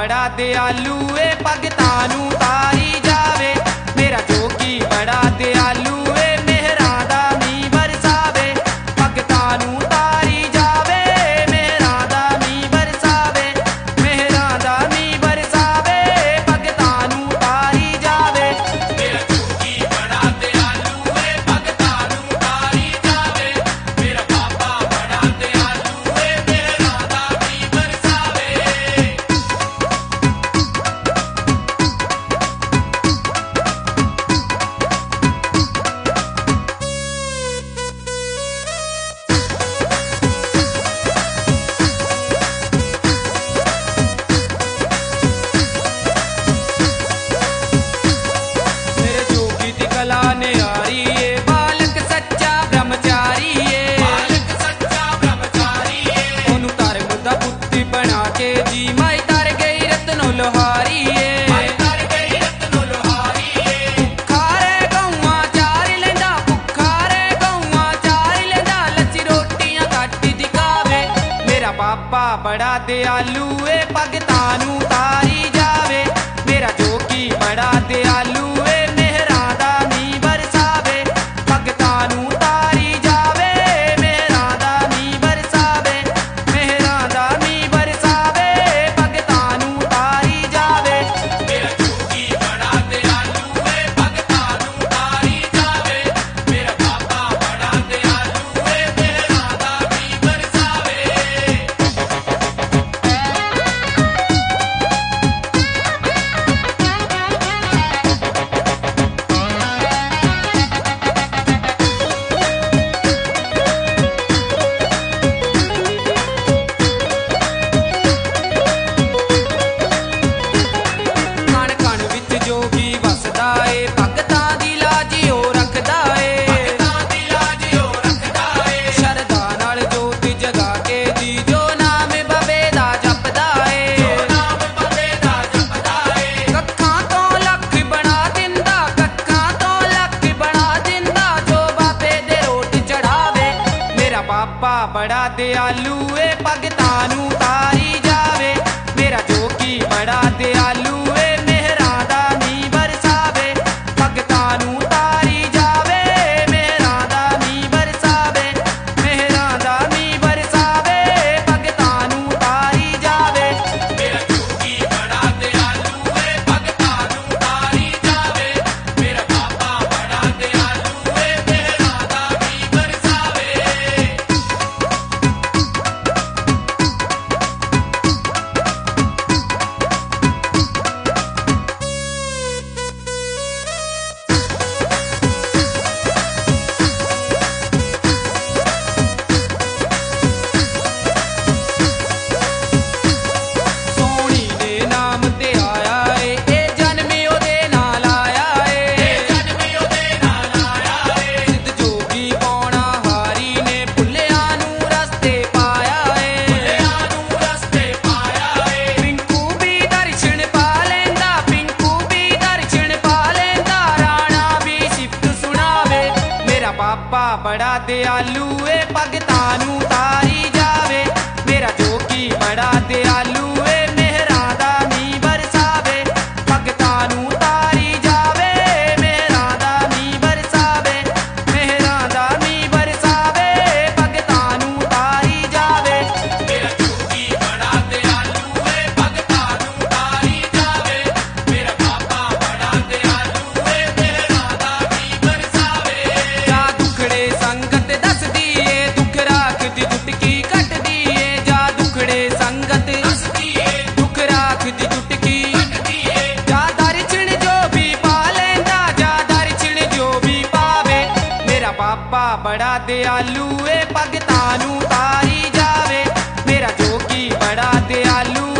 बड़ा दयालु ए भगतां नूं तारी जावे। मेरा जोगी बड़ा दयालु ए मेहरां दा मींह बरसावे। भगतां नूं तारी जावे मेहरां दा मींह बरसावे। मेहरां दा मींह बरसावे भगतां नूं तारी जावे। मेरा जोगी बड़ा दयालु ए भगतां नूं तारी जावे। मेरा बाबा बड़ा दयालु ए मेहरां दा मींह बरसावे। मेरे जोगी दी कला न्यारी ए बालक सच्चा ब्रह्मचारी ए। बालक सच्चा ब्रह्मचारी ए। ओनू धर्म दा पुत्ती बना के जी माई तर गई रत्नो लोहारी ए। माई तर गई रत्नो लोहारी ए। भुखारे गौआं चारी लेंदा भुखारे गौआं चारी लेंदा लस्सी रोटियां घट दिखावे। मेरा बाबा बड़ा दयालु ए भगतां नूं तारी जावे। मेरा जोगी बड़ा दयालु ए मेहरां दा मींह बरसावे। भगतां नूं तारी जावे मेहरां दा मींह बरसावे। मेहरां दा मींह बरसावे भगतां नूं तारी जावे। मेरा जोगी बड़ा दयालु ए भगतां नूं तारी जावे। मेरा बाबा बड़ा दयालु ए मेहरां दा मींह बरसावे। कण कण विच जोगी वसदा ए भगतां दी लाज ओ रखदा ए। भगतां दी लाज ओ रखदा ए। शरदा नाल जोत जगा के जी जो नाम बाबे दा जपदा ए। जो नाम बाबे दा जपदा ए। कक्खां तो लख बना दिंदा कक्खां तो लख बना दिंदा जो बाबे दे रोट चढ़ावे। मेरा बाबा बड़ा दयालु ए भगतां नूं तारी जावे। मेरा जोगी बड़ा दयालु ए मेहरां दा मींह बरसावे। भगतां नूं तारी जावे मेहरां दा मींह बरसावे। मेहरां दा मींह बरसावे भगतां नूं तारी जावे। मेरा जोगी बड़ा दयालु ए भगतां नूं तारी जावे। मेरा बाबा बड़ा दयालु ए मेहरां दा मींह बरसावे। सोनी दे नाम ते आया ए जन्म ओदे नाल आया ए। जन्म ओदे नाल आया ए। सिद्ध जोगी पौणा हारी ने भुल्लियां नूं रस्ते पाया ए। भुल्लियां नूं रस्ते पाया ए। पिंकू भी दर्शन पा लेंदा पिंकू भी दर्शन पा लेंदा राणा भी सिफत सुनावे। मेरा बाबा बड़ा दयालु ए भगतां नूं तारी जावे। मेरा जोगी बड़ा दयालु ए मेहरां दा मींह बरसावे। भगतां नूं तारी जावे मेहरां दा मींह बरसावे। मेहरां दा मींह बरसावे भगतां नूं तारी जावे। मेरा जोगी बड़ा दयालु ए भगतां नूं तारी जावे। मेरा बाबा बड़ा दयालु ए मेहरां दा मींह बरसावे। जा दुखड़े संगत दसदी ए दुख राखदी चुटकी कटदी ए। जा दुखड़े संगत दसदी ए दुख राखदी चुटकी कटदी ए। जा दर्शन जो भी पा लेंदा जा दर्शन जो भी पावे। मेरा बाबा बड़ा दयालु ए भगतां नूं तारी जावे। मेरा जोगी बड़ा दयालु